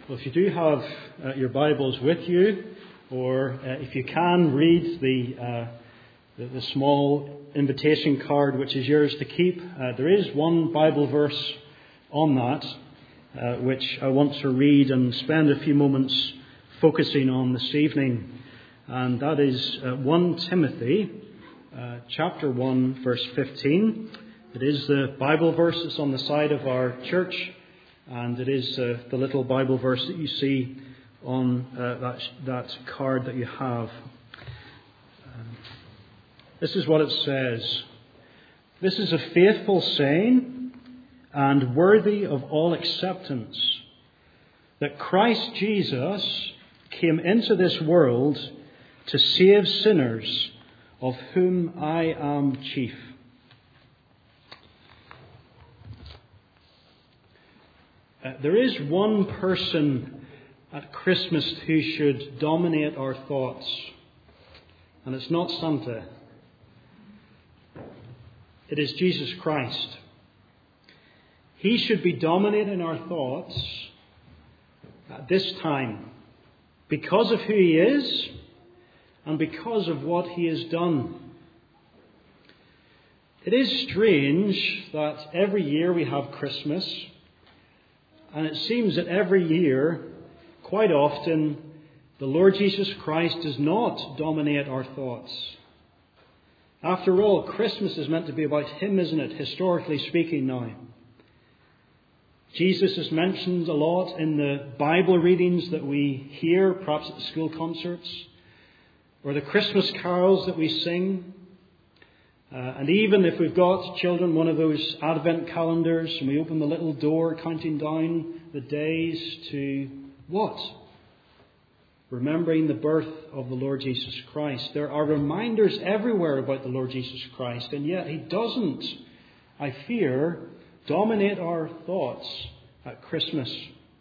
Well, if you do have your Bibles with you, or if you can read the small invitation card which is yours to keep, there is one Bible verse on that which I want to read and spend a few moments focusing on this evening. And that is 1 Timothy chapter 1 verse 15. It is the Bible verse that's on the side of our church, and it is the little Bible verse that you see on that card that you have. This is what it says. This is a faithful saying and worthy of all acceptance, that Christ Jesus came into this world to save sinners, of whom I am chief. There is one person at Christmas who should dominate our thoughts, and it's not Santa. It is Jesus Christ. He should be dominating our thoughts at this time because of who He is and because of what He has done. It is strange that every year we have Christmas, and it seems that every year, quite often, the Lord Jesus Christ does not dominate our thoughts. After all, Christmas is meant to be about Him, isn't it, historically speaking now? Jesus is mentioned a lot in the Bible readings that we hear, perhaps at the school concerts, or the Christmas carols that we sing. And even if we've got children, one of those Advent calendars, and we open the little door counting down the days to what? Remembering the birth of the Lord Jesus Christ. There are reminders everywhere about the Lord Jesus Christ, and yet He doesn't, I fear, dominate our thoughts at Christmas.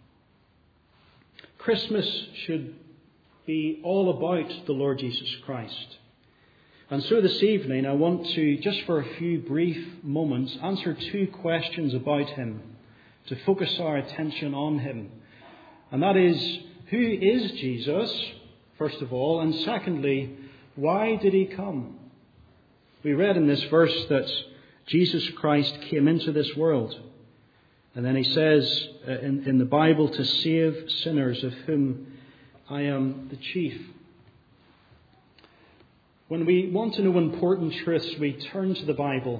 Christmas should be all about the Lord Jesus Christ. And so this evening I want to, just for a few brief moments, answer two questions about Him, to focus our attention on Him. And that is, who is Jesus, first of all, and secondly, why did He come? We read in this verse that Jesus Christ came into this world. And then He says in the Bible, to save sinners, of whom I am the chief. When we want to know important truths, we turn to the Bible.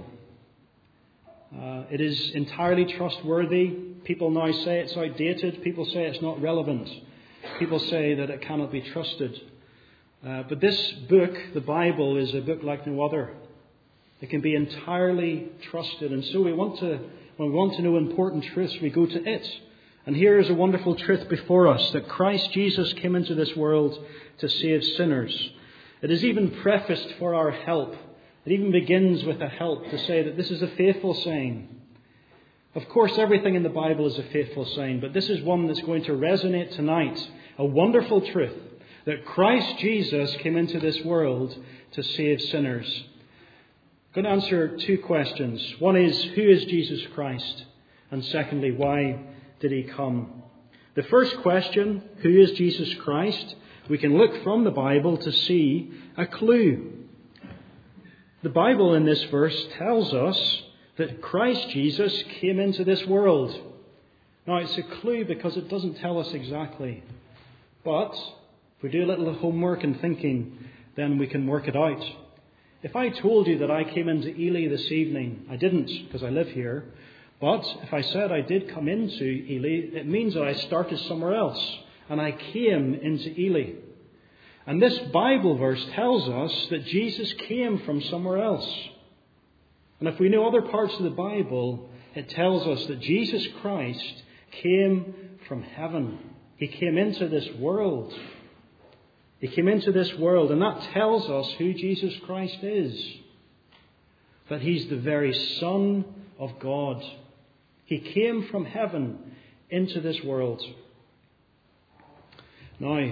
It is entirely trustworthy. People now say it's outdated. People say it's not relevant. People say that it cannot be trusted. But this book, the Bible, is a book like no other. It can be entirely trusted. And so when we want to know important truths, we go to it. And here is a wonderful truth before us, that Christ Jesus came into this world to save sinners. It is even prefaced for our help. It even begins with a help to say that this is a faithful saying. Of course, everything in the Bible is a faithful saying, but this is one that's going to resonate tonight. A wonderful truth, that Christ Jesus came into this world to save sinners. I'm going to answer two questions. One is, who is Jesus Christ? And secondly, why did He come? The first question, who is Jesus Christ? We can look from the Bible to see a clue. The Bible in this verse tells us that Christ Jesus came into this world. Now, it's a clue because it doesn't tell us exactly. But if we do a little homework and thinking, then we can work it out. If I told you that I came into Ely this evening, I didn't because I live here. But if I said I did come into Ely, it means that I started somewhere else. And I came into Ely. And this Bible verse tells us that Jesus came from somewhere else. And if we know other parts of the Bible, it tells us that Jesus Christ came from heaven. He came into this world. He came into this world, and that tells us who Jesus Christ is. That He's the very Son of God. He came from heaven into this world. Now,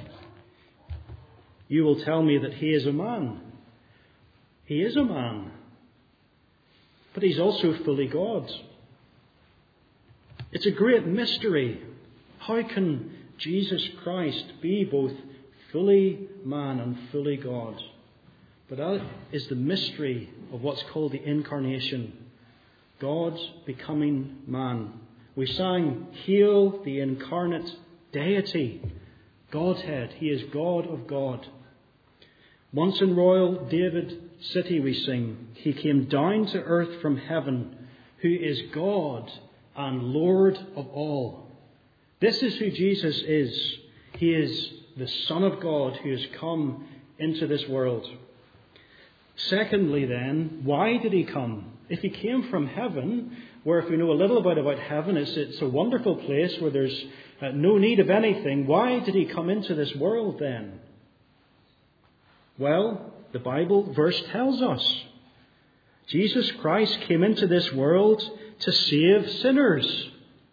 you will tell me that He is a man. He is a man. But He's also fully God. It's a great mystery How can Jesus Christ be both fully man and fully God? But that is the mystery of what's called the incarnation. God becoming man. We sang, "Hail the incarnate deity, Godhead. He is God of God." Once in royal David city we sing, "He came down to earth from heaven, who is God and Lord of all." This is who Jesus is. He is the Son of God who has come into this world. Secondly then, why did he come? If he came from heaven, where if we know a little bit about heaven, it's a wonderful place where there's no need of anything, why did he come into this world then? Well, the Bible verse tells us. Jesus Christ came into this world to save sinners.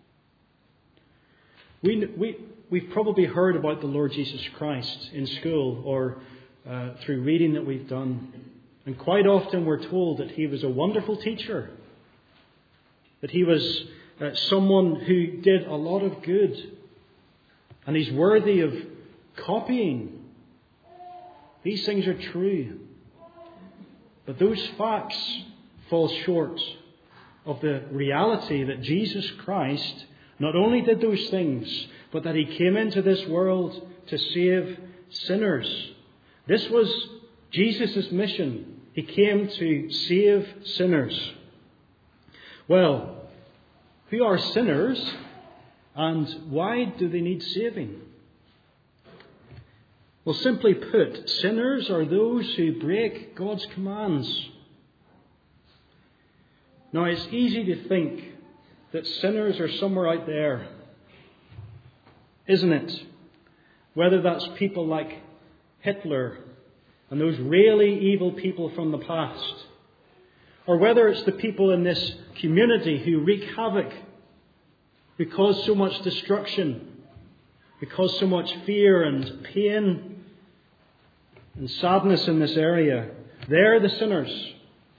We've probably heard about the Lord Jesus Christ in school or through reading that we've done. And quite often we're told that he was a wonderful teacher, that he was someone who did a lot of good, and he's worthy of copying. These things are true. But those facts fall short of the reality that Jesus Christ not only did those things, but that he came into this world to save sinners. This was Jesus' mission. He came to save sinners. Well, who are sinners and why do they need saving? Well, simply put, sinners are those who break God's commands. Now, it's easy to think that sinners are somewhere out there, isn't it? Whether that's people like Hitler and those really evil people from the past, or whether it's the people in this community who wreak havoc, who cause so much destruction, who cause so much fear and pain and sadness in this area. They're the sinners.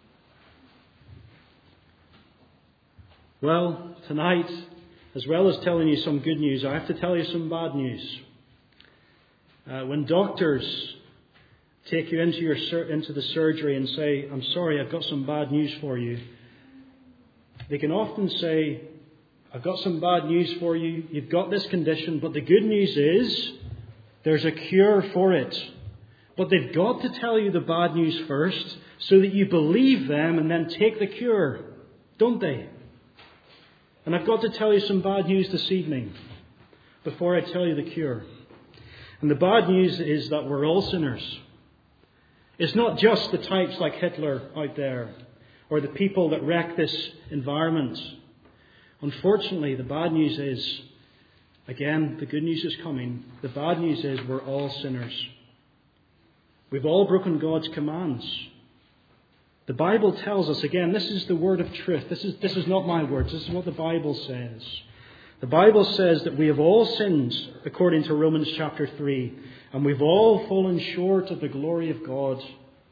Well, tonight, as well as telling you some good news, I have to tell you some bad news. When doctors take you into the surgery and say, "I'm sorry, I've got some bad news for you," they can often say, "I've got some bad news for you. You've got this condition, but the good news is there's a cure for it." But they've got to tell you the bad news first so that you believe them and then take the cure, don't they? And I've got to tell you some bad news this evening before I tell you the cure. And the bad news is that we're all sinners. It's not just the types like Hitler out there or the people that wreck this environment. Unfortunately, the bad news is, again, the good news is coming. The bad news is we're all sinners. We've all broken God's commands. The Bible tells us, again, this is the word of truth. This is not my words. This is what the Bible says. The Bible says that we have all sinned, according to Romans chapter 3, and we've all fallen short of the glory of God.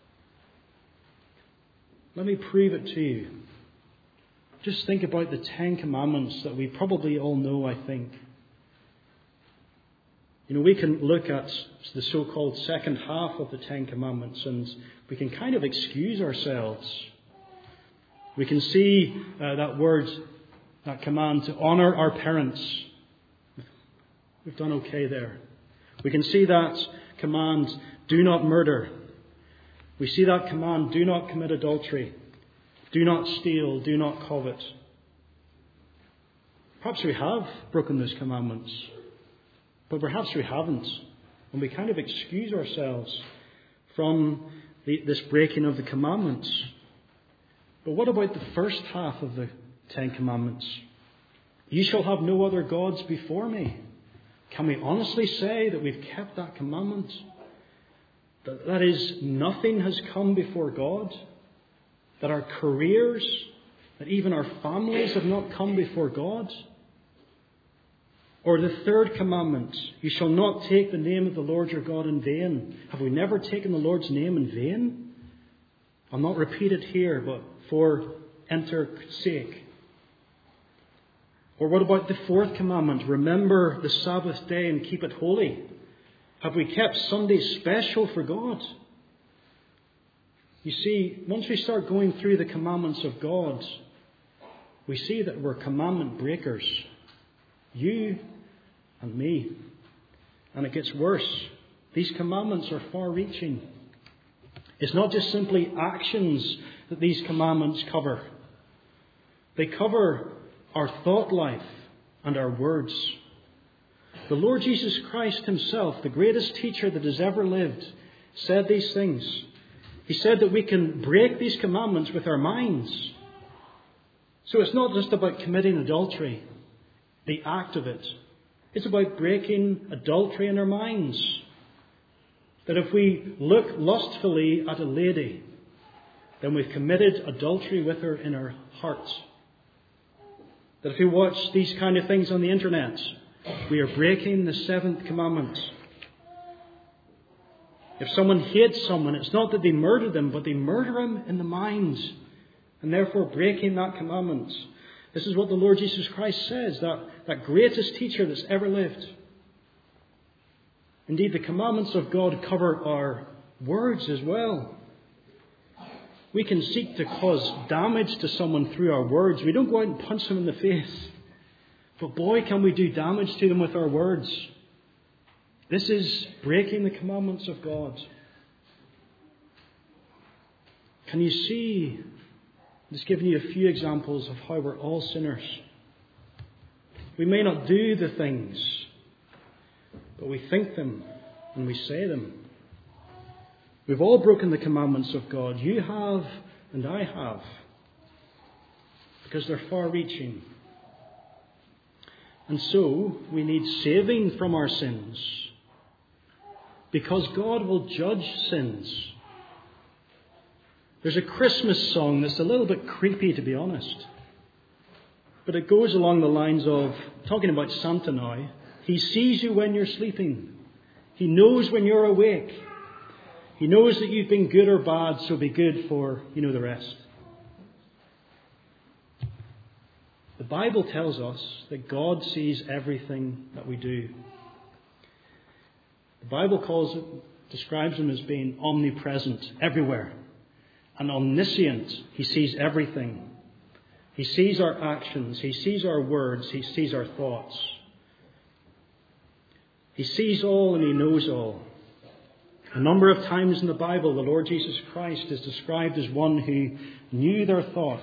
Let me prove it to you. Just think about the 10 Commandments that we probably all know, I think. You know, we can look at the so-called second half of the 10 Commandments and we can kind of excuse ourselves. We can see that word, that command to honour our parents. We've done okay there. We can see that command, do not murder. We see that command, do not commit adultery. Do not steal, do not covet. Perhaps we have broken those commandments. But perhaps we haven't. And we kind of excuse ourselves from this breaking of the commandments. But what about the first half of the 10 Commandments? You shall have no other gods before me. Can we honestly say that we've kept that commandment? That is, nothing has come before God? That our careers, that even our families have not come before God? Or the third commandment, you shall not take the name of the Lord your God in vain. Have we never taken the Lord's name in vain? I'll not repeat it here, but for enter sake. Or what about the fourth commandment? Remember the Sabbath day and keep it holy. Have we kept Sunday special for God? You see, once we start going through the commandments of God, we see that we're commandment breakers. You and me. And it gets worse. These commandments are far-reaching. It's not just simply actions that these commandments cover. They cover our thought life and our words. The Lord Jesus Christ himself, the greatest teacher that has ever lived, said these things. He said that we can break these commandments with our minds. So it's not just about committing adultery, the act of it. It's about breaking adultery in our minds. That if we look lustfully at a lady, then we've committed adultery with her in our hearts. That if we watch these kind of things on the internet, we are breaking the seventh commandment. If someone hates someone, it's not that they murder them, but they murder him in the mind, and therefore breaking that commandment. This is what the Lord Jesus Christ says, that greatest teacher that's ever lived. Indeed, the commandments of God cover our words as well. We can seek to cause damage to someone through our words. We don't go out and punch them in the face. But boy, can we do damage to them with our words. This is breaking the commandments of God. Can you see? I'm just giving you a few examples of how we're all sinners. We may not do the things, but we think them and we say them. We've all broken the commandments of God. You have and I have. Because they're far-reaching. And so we need saving from our sins. Because God will judge sins. There's a Christmas song that's a little bit creepy, to be honest. But it goes along the lines of, talking about Santa now, he sees you when you're sleeping. He knows when you're awake. He knows that you've been good or bad, so be good for, you know, the rest. The Bible tells us that God sees everything that we do. The Bible describes him as being omnipresent, everywhere. And omniscient, he sees everything. He sees our actions, he sees our words, he sees our thoughts. He sees all and he knows all. A number of times in the Bible, the Lord Jesus Christ is described as one who knew their thoughts.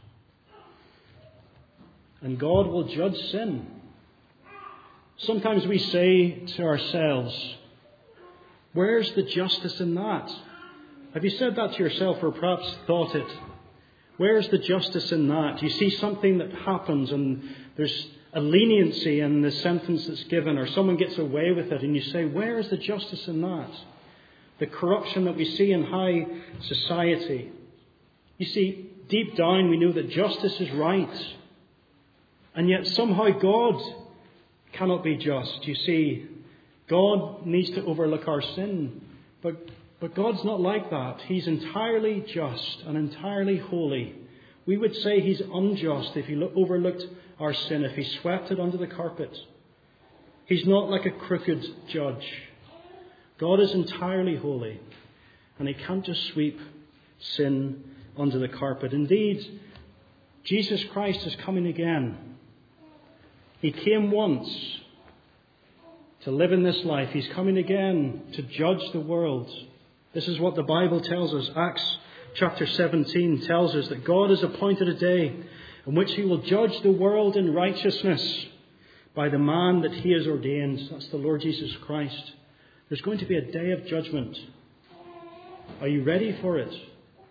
And God will judge sin. Sometimes we say to ourselves, where's the justice in that? Have you said that to yourself or perhaps thought it? Where's the justice in that? You see something that happens and there's a leniency in the sentence that's given, or someone gets away with it and you say, where is the justice in that? The corruption that we see in high society. You see, deep down we know that justice is right. And yet somehow God cannot be just. You see, God needs to overlook our sin. But God's not like that. He's entirely just and entirely holy. We would say he's unjust if he overlooked our sin, if he swept it under the carpet. He's not like a crooked judge. God is entirely holy, and he can't just sweep sin under the carpet. Indeed, Jesus Christ is coming again. He came once to live in this life. He's coming again to judge the world. This is what the Bible tells us. Acts chapter 17 tells us that God has appointed a day in which he will judge the world in righteousness by the man that he has ordained. That's the Lord Jesus Christ. There's going to be a day of judgment. Are you ready for it?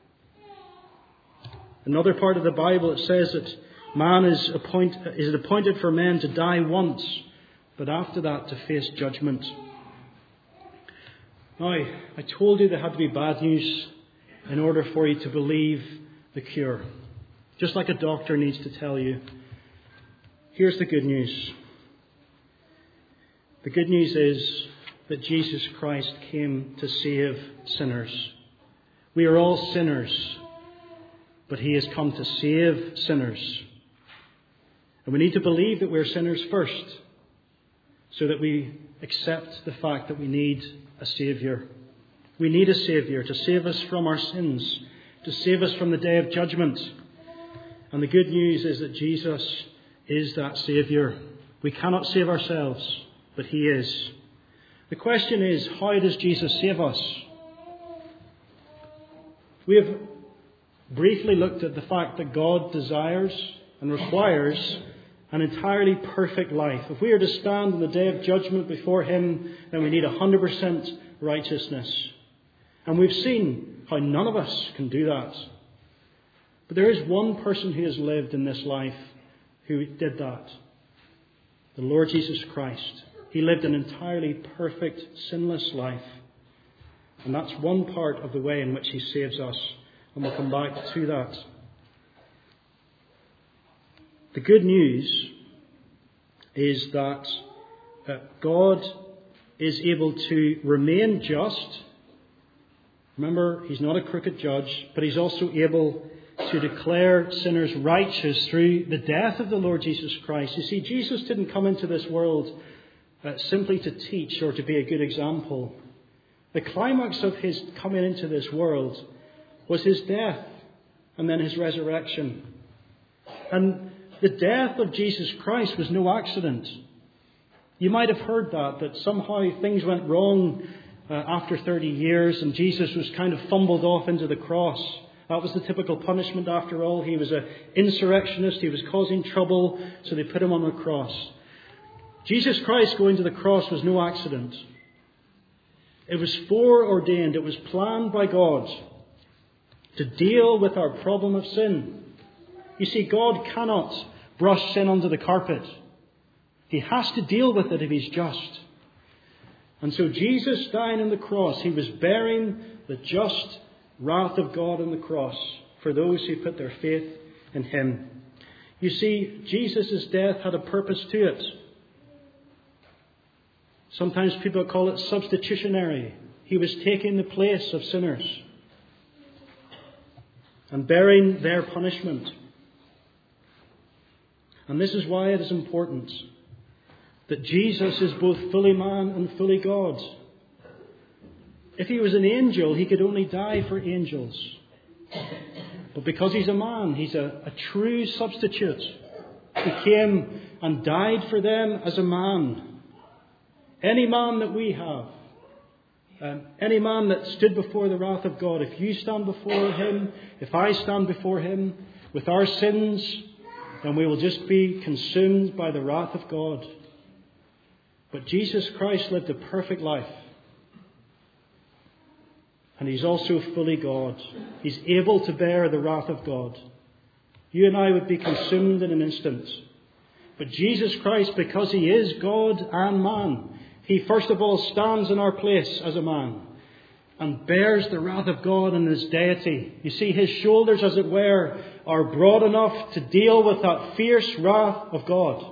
Another part of the Bible, it says that man is appointed for men to die once, but after that to face judgment. Now, I told you there had to be bad news in order for you to believe the cure. Just like a doctor needs to tell you. Here's the good news. The good news is that Jesus Christ came to save sinners. We are all sinners, but he has come to save sinners. And we need to believe that we're sinners first, so that we accept the fact that we need a Saviour. We need a Saviour to save us from our sins, to save us from the day of judgment. And the good news is that Jesus is that Saviour. We cannot save ourselves, but He is. The question is, how does Jesus save us? We have briefly looked at the fact that God desires and requires an entirely perfect life. If we are to stand in the day of judgment before Him, then we need 100% righteousness. And we've seen how none of us can do that. But there is one person who has lived in this life who did that. The Lord Jesus Christ. He lived an entirely perfect, sinless life. And that's one part of the way in which He saves us. And we'll come back to that. The good news is that God is able to remain just. Remember, He's not a crooked judge, but He's also able to declare sinners righteous through the death of the Lord Jesus Christ. You see, Jesus didn't come into this world simply to teach or to be a good example. The climax of His coming into this world was His death and then His resurrection. And the death of Jesus Christ was no accident. You might have heard that somehow things went wrong after 30 years and Jesus was kind of fumbled off into the cross. That was the typical punishment after all. He was an insurrectionist. He was causing trouble, so they put Him on the cross. Jesus Christ going to the cross was no accident. It was foreordained. It was planned by God to deal with our problem of sin. You see, God cannot brush sin under the carpet. He has to deal with it if He's just. And so Jesus dying on the cross, He was bearing the just wrath of God on the cross for those who put their faith in Him. You see, Jesus' death had a purpose to it. Sometimes people call it substitutionary. He was taking the place of sinners and bearing their punishment. And this is why it is important that Jesus is both fully man and fully God. If He was an angel, He could only die for angels. But because He's a man, He's a true substitute. He came and died for them as a man. Any man that we have, any man that stood before the wrath of God, if you stand before Him, if I stand before Him with our sins, then we will just be consumed by the wrath of God. But Jesus Christ lived a perfect life. And He's also fully God. He's able to bear the wrath of God. You and I would be consumed in an instant. But Jesus Christ, because He is God and man, He first of all stands in our place as a man and bears the wrath of God in His deity. You see, His shoulders, as it were, are broad enough to deal with that fierce wrath of God.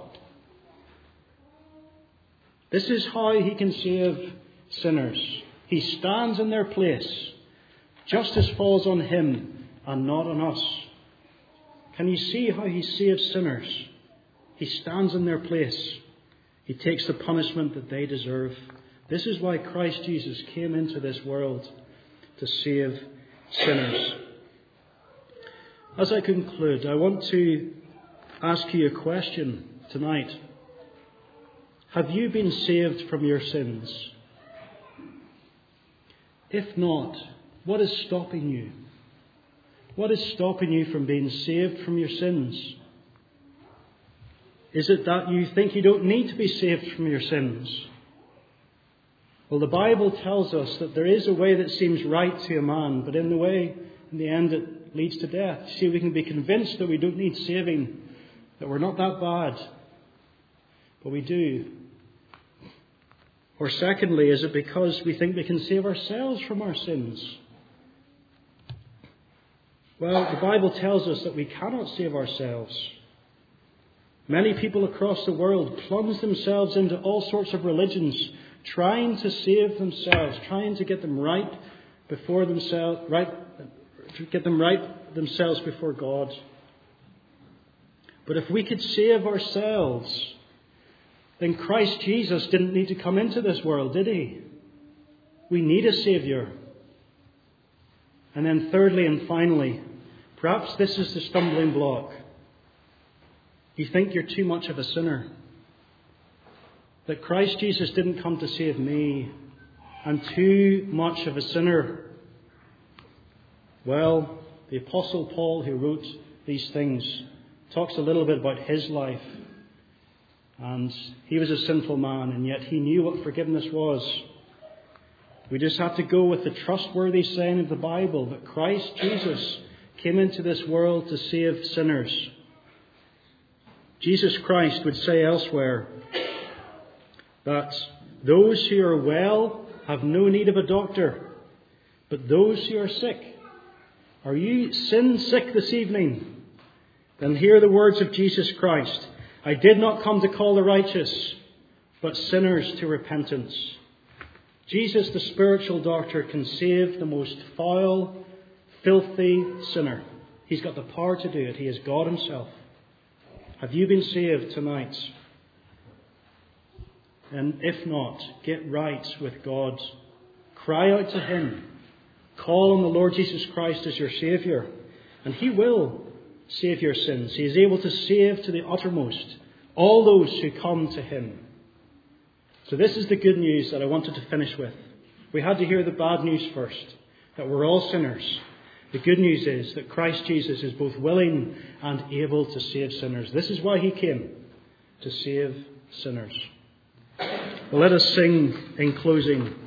This is how He can save sinners. He stands in their place. Justice falls on Him and not on us. Can you see how He saves sinners? He stands in their place. He takes the punishment that they deserve. This is why Christ Jesus came into this world, to save sinners. As I conclude, I want to ask you a question tonight. Have you been saved from your sins? If not, what is stopping you? What is stopping you from being saved from your sins? Is it that you think you don't need to be saved from your sins? Well, the Bible tells us that there is a way that seems right to a man, but in the end it leads to death. See, we can be convinced that we don't need saving, that we're not that bad, but we do. Or secondly, is it because we think we can save ourselves from our sins? Well, the Bible tells us that we cannot save ourselves. Many people across the world plunge themselves into all sorts of religions, trying to save themselves, trying to get them right before themselves, themselves before God. But if we could save ourselves, then Christ Jesus didn't need to come into this world, did he? We need a Saviour. And then thirdly and finally, perhaps this is the stumbling block. You think you're too much of a sinner. That Christ Jesus didn't come to save me. I'm too much of a sinner. Well, the Apostle Paul, who wrote these things, talks a little bit about his life. And he was a sinful man, and yet he knew what forgiveness was. We just have to go with the trustworthy saying of the Bible that Christ Jesus came into this world to save sinners. Jesus Christ would say elsewhere that those who are well have no need of a doctor, but those who are sick. Are you sin sick this evening? Then hear the words of Jesus Christ. I did not come to call the righteous, but sinners to repentance. Jesus, the spiritual doctor, can save the most foul, filthy sinner. He's got the power to do it. He is God himself. Have you been saved tonight? And if not, get right with God. Cry out to him. Call on the Lord Jesus Christ as your Saviour. And he will save your sins. He is able to save to the uttermost all those who come to him. So this is the good news that I wanted to finish with. We had to hear the bad news first, that we're all sinners. The good news is that Christ Jesus is both willing and able to save sinners. This is why he came, to save sinners. Well, let us sing in closing.